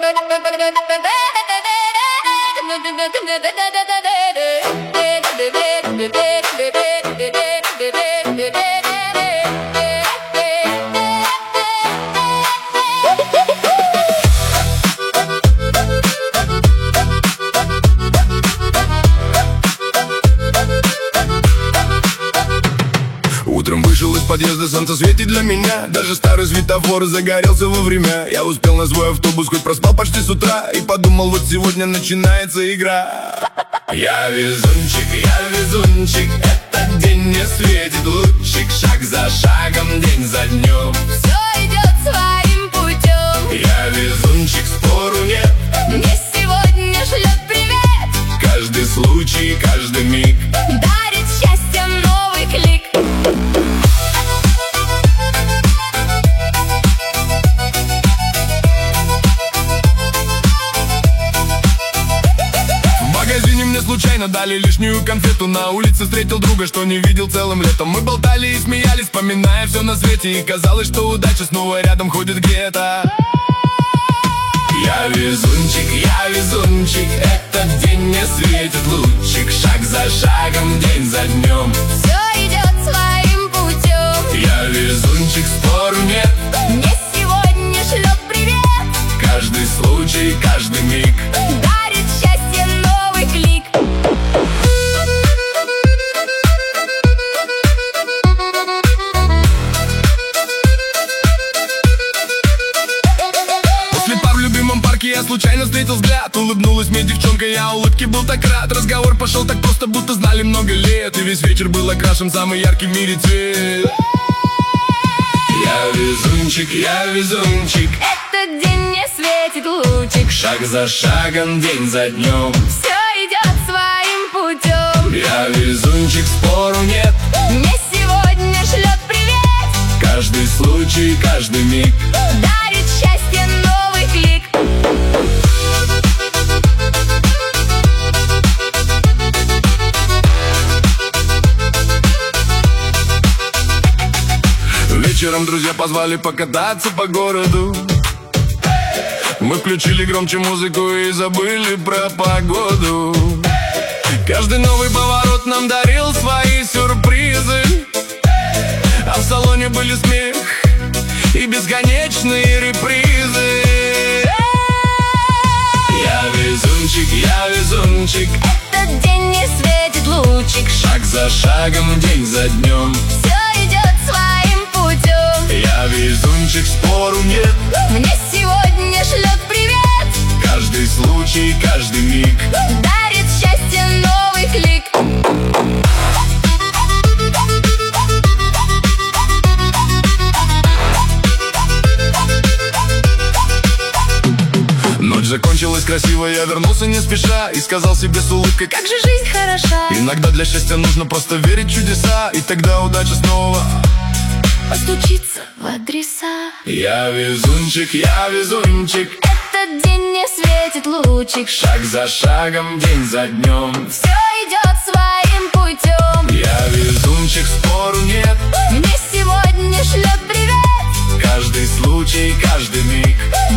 Утром вышел из подъезда, солнце светит для меня. Даже старый светофор загорелся вовремя. Я успел на свой автобус, хоть проспал почти с утра. И подумал, вот сегодня начинается игра. Я везунчик, этот день мне светит лучик. Шаг за шагом, день за днем, все идет своим путем. я везунчик, спору нет. Мне сегодня шлет привет. Каждый случай, каждый миг Дарит счастье новый клик. В магазине мне случайно дали лишнюю конфету. На улице встретил друга, что не видел целым летом. Мы болтали и смеялись, вспоминая все на свете. И казалось, что удача снова рядом ходит где-то. Я везунчик, этот день мне светит лучик. Шаг за шагом, день за днем, Все идет своим путем. я везунчик, спору нет. Мне сегодня шлет привет. Каждый случай, каждый миг Дарит счастье новый клик. После пар в любимом парке я случайно встретил взгляд. Улыбнулась мне девчонка, я улыбке был так рад. Разговор пошел так просто, будто знали много лет. И весь вечер был окрашен самый яркий в мире цвет. Я везунчик, Этот день мне светит лучик. шаг за шагом, день за днем, Все идет своим путем. я везунчик, спору нет. Мне сегодня шлет привет. Каждый случай, каждый миг Дарит счастье новый клик. Вечером друзья позвали покататься по городу. Мы включили громче музыку и забыли про погоду. Каждый новый поворот нам дарил свои сюрпризы. А в салоне были смех и бесконечные репризы. Я везунчик, Этот день мне светит лучик. шаг за шагом, день за днем, Все идет своим путем. я везунчик, спору нет. Мне сегодня шлет привет. Каждый случай, каждый миг Дарит счастье новый клик. Ночь закончилась красиво, я вернулся не спеша и сказал себе с улыбкой, Как же жизнь хороша. иногда для счастья нужно просто верить в чудеса. И тогда удача снова Постучиться в адреса. Я везунчик, Этот день мне светит лучик. шаг за шагом, день за днем, Все идет своим путем. я везунчик, спору нет. Мне сегодня шлет привет. Каждый случай, каждый миг